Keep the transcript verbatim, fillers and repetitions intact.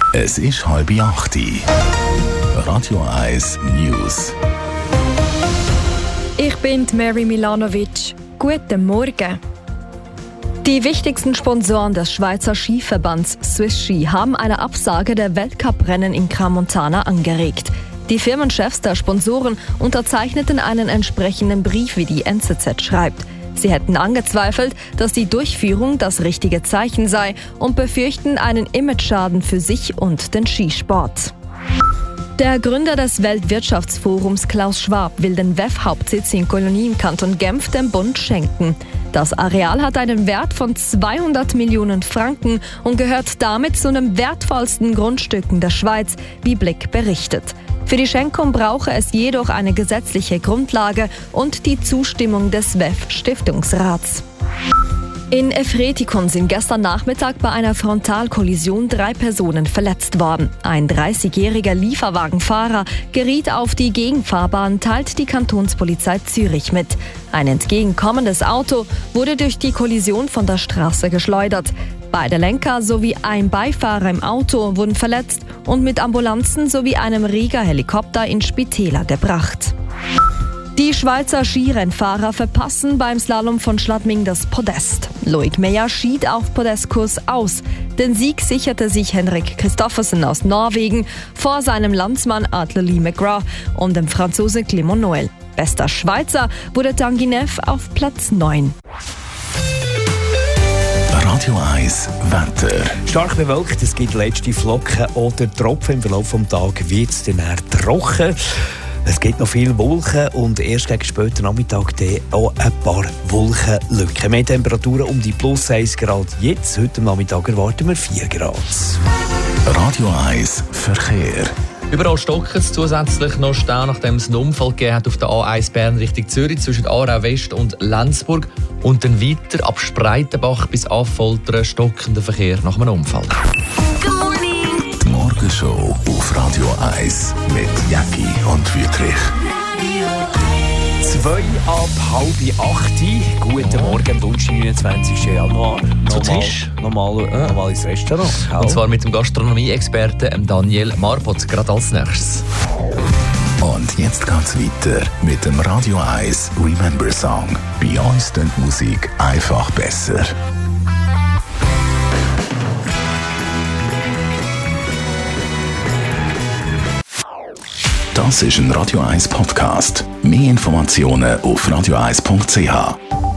Es ist halb acht. Radio eins News. Ich bin Mary Milanovic. Guten Morgen. Die wichtigsten Sponsoren des Schweizer Skiverbands Swiss Ski haben eine Absage der Weltcuprennen in Crans-Montana angeregt. Die Firmenchefs der Sponsoren unterzeichneten einen entsprechenden Brief, wie die N Z Z schreibt. Sie hätten angezweifelt, dass die Durchführung das richtige Zeichen sei und befürchten einen Imageschaden für sich und den Skisport. Der Gründer des Weltwirtschaftsforums Klaus Schwab will den W E F-Hauptsitz in Kolonie im Kanton Genf dem Bund schenken. Das Areal hat einen Wert von zweihundert Millionen Franken und gehört damit zu den wertvollsten Grundstücken der Schweiz, wie Blick berichtet. Für die Schenkung brauche es jedoch eine gesetzliche Grundlage und die Zustimmung des W E F-Stiftungsrats. In Efretikon sind gestern Nachmittag bei einer Frontalkollision drei Personen verletzt worden. Ein dreißigjähriger Lieferwagenfahrer geriet auf die Gegenfahrbahn, teilt die Kantonspolizei Zürich mit. Ein entgegenkommendes Auto wurde durch die Kollision von der Straße geschleudert. Beide Lenker sowie ein Beifahrer im Auto wurden verletzt und mit Ambulanzen sowie einem Rieger-Helikopter in Spitäler gebracht. Die Schweizer Skirennfahrer verpassen beim Slalom von Schladming das Podest. Loic Meyer schied auf Podestkurs aus. Den Sieg sicherte sich Henrik Christoffersen aus Norwegen vor seinem Landsmann Adler Lee McGrath und dem Franzosen Clément Noël. Bester Schweizer wurde Tanguy Neff auf Platz neun. Radio eins Wetter. Stark bewölkt, es gibt letzte Flocken oder Tropfen. Im Verlauf des Tages wird es dann eher trocken. Es gibt noch viele Wolken und erst gegen späten Nachmittag auch ein paar Wolkenlücken. Mehr Temperaturen um die plus eins Grad jetzt. Heute Nachmittag erwarten wir vier Grad. Radio eins Verkehr. Überall stockt es zusätzlich noch Stau, nachdem es einen Unfall gegeben hat auf der A eins Bern Richtung Zürich zwischen Aarau West und Lenzburg. Und dann weiter ab Spreitenbach bis Affoltern stockender Verkehr nach einem Unfall. Die Morgenshow auf Radio eins mit Jacki und Wüthrich. Zwei ab halb acht. Guten Morgen, Donnerstag, neunundzwanzigsten Januar. Zu Tisch. Nochmal, ja. nochmal ins Restaurant. Und zwar mit dem Gastronomie-Experten Daniel Marbot, gerade als nächstes. Und jetzt geht's weiter mit dem Radio eins Remember Song. Bei uns klingt die Musik einfach besser. Das ist ein Radio eins Podcast. Mehr Informationen auf radio eins punkt c h.